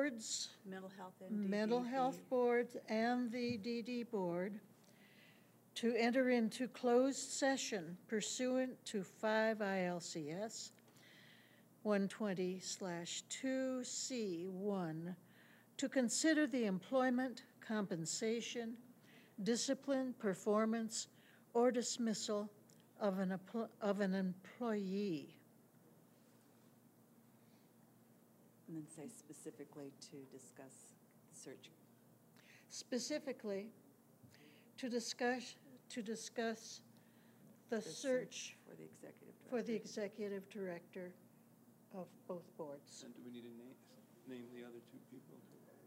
boards, Mental health and mental health boards and the DD board to enter into closed session pursuant to 5 ILCS 120/2C1 to consider the employment, compensation, discipline, performance, or dismissal of an employee. And then say specifically to discuss the search. Specifically, to discuss the search For the executive director. for the executive director of both boards. And do we need to name the other two people?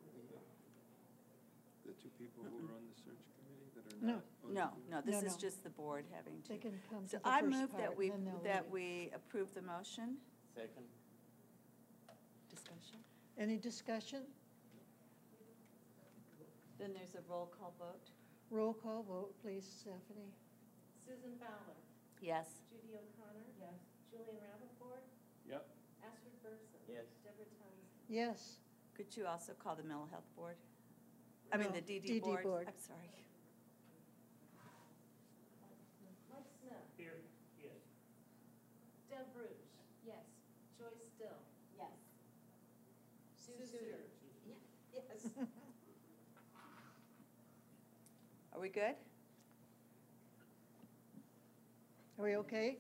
The two people who are on the search committee that are No. not? No, this is No. just the board having to. They can come to So the I first move part, that and then they'll that leave. we approve the motion. Second. Discussion. Any discussion? Then there's a roll call vote. Roll call vote, please, Stephanie. Susan Fowler. Yes. Judy O'Connor. Yes. Julian Rappaport. Yep. Astrid Bergson. Yes. Deborah Townsend. Yes. Could you also call the mental health board? I mean, No, the DD DD board? board. I'm sorry. Mike Smith. Here. Yes. Deb Bruce. Yes. Joyce Still. Yes. Sue Suter. Yes. Are we good? Are we okay?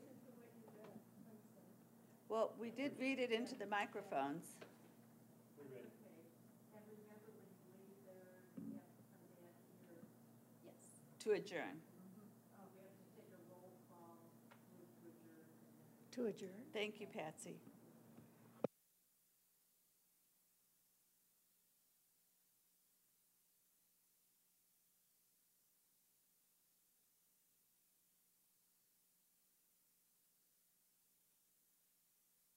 Well, we did read it into the microphones. We're ready. And remember when you leave there, you have to come back here. Yes. To adjourn. We have to take a roll call, move to adjourn. To adjourn. Thank you, Patsy.